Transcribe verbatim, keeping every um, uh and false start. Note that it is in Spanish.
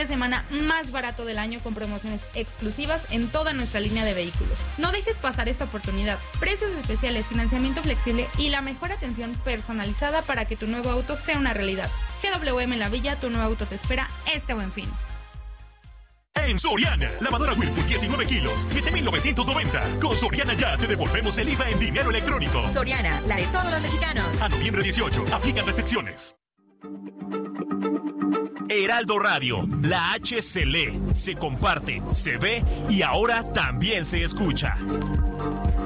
de semana más barato del año con promociones exclusivas en toda nuestra línea de vehículos. No dejes pasar esta oportunidad. Precios especiales, financiamiento flexible y la mejor atención personalizada para que tu nuevo auto sea una realidad. G W M en la Villa, tu nuevo auto te espera este buen fin. En Soriana, lavadora Whirlpool diecinueve kilos, siete mil novecientos noventa. Con Soriana ya te devolvemos el I V A en dinero electrónico. Soriana, la de todos los mexicanos. A noviembre dieciocho, aplican restricciones. Heraldo Radio, la H se lee, se comparte, se ve y ahora también se escucha.